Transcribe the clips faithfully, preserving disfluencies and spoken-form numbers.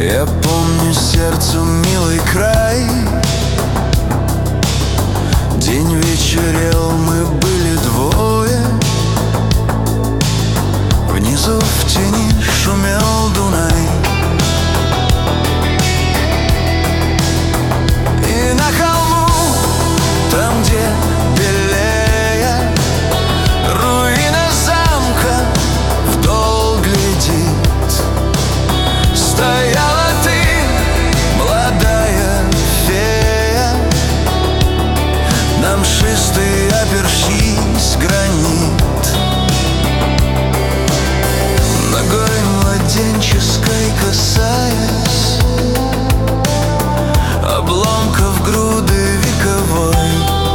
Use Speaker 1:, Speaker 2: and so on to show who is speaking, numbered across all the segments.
Speaker 1: Я помню сердцу милый край. День вечерел, мы были двое. Внизу в тени шумел Дунай. И на холму, там, где белее руины замка, вдоль глядит, стояла ты, молодая фея. На мшистый, опершись, гранит, ногой младенческой касаясь обломков груды вековой.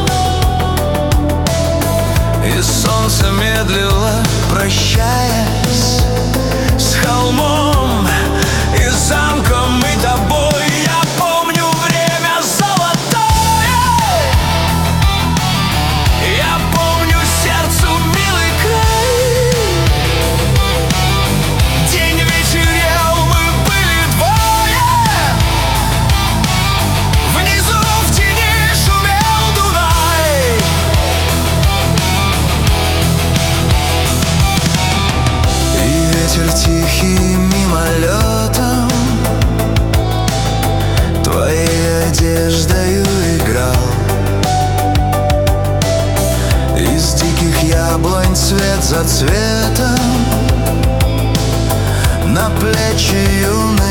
Speaker 1: И солнце медлило, прощаясь с холмом и замком и тобой. Я помню время золотое, я помню сердцу милый край. День вечерел, мы были двое. Внизу в тени шумел Дунай. И ветер тихий мимолетом твоей одеждою играл. Из диких яблонь цвет за цветом на плечи юный